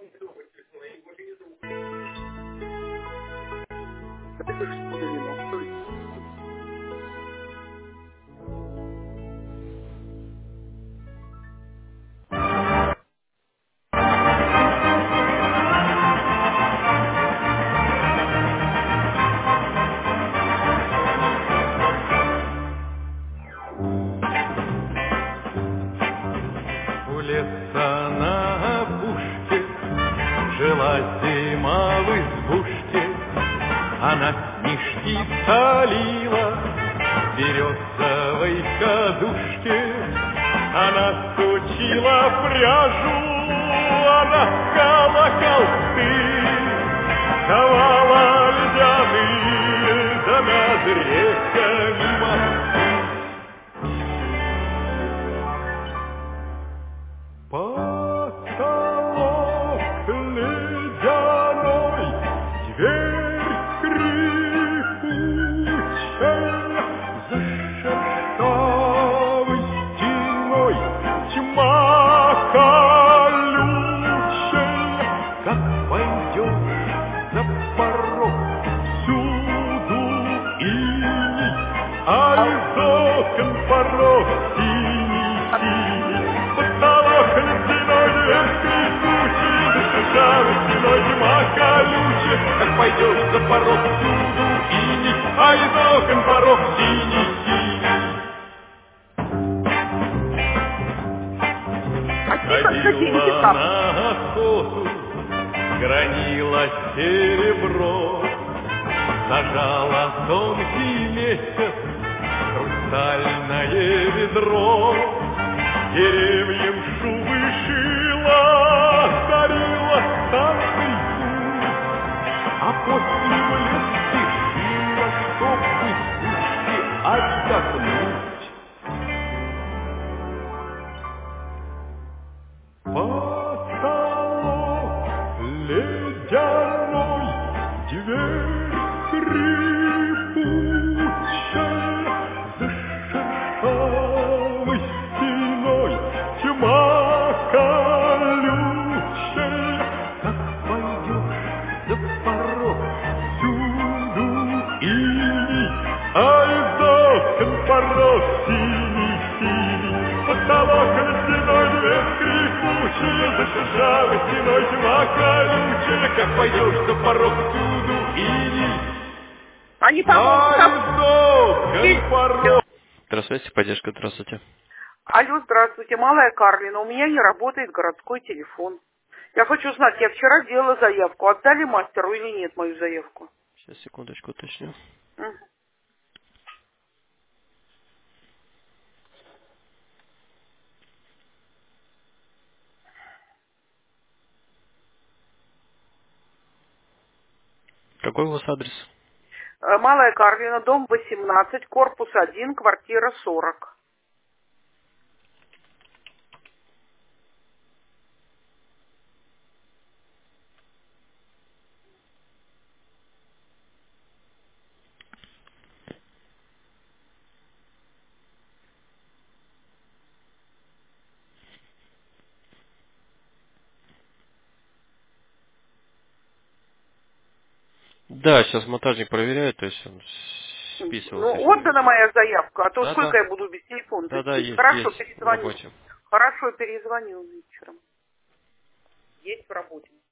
Это что довело? У леса на опушке жила зима в избушке. Она снежки солила в березовой кадушке. Она сучила пряжу, она ткала колты, ковала льдяные, да над реками мосты. Потолок ледяной, дверь скрипучая, за шершавой стеной тьма колючая. Как пойдешь за порог, всюду иней, а из окон порог синий-синий. Потолок ледяной, дверь скрипучая, за шершавой стеной тьма колючая. Как пойдешь за порог, всюду иней, а из окон порог синий-синий. Ходила на охоту, гранила серебро, сажала тонкий месяц в хрустальное ведро, деревьям шубы шила, дарила старый путь, а после в лес спешила, чтоб в избушке отдохнуть. Потолок ледяной, дверь скрипучая, за шершавой стеной тьма колючая. Как пойдешь за порог, всюду иней, а из окон порог синий-синий. Потолок ледяной, дверь скрипучая, за шершавой стеной тьма колючая. Как пойдешь за порог, всюду иней, Они, а по-моему, из окон порог. Здравствуйте, поддержка, здравствуйте. Алло, здравствуйте, Малая Карлина. У меня не работает городской телефон. Я хочу узнать, я вчера делала заявку. Отдали мастеру или нет мою заявку? Сейчас, секундочку, уточню. Мгм. Какой у вас адрес? Малая Карлина, дом 18, корпус 1, квартира 40. Да, сейчас монтажник проверяет, то есть он списывался. Ну, отдана моя заявка, а то Да, сколько да. я буду без телефона Да, сидеть. есть, Хорошо, есть в перезвоню. работе. Хорошо, перезвоню вечером. Есть в работе.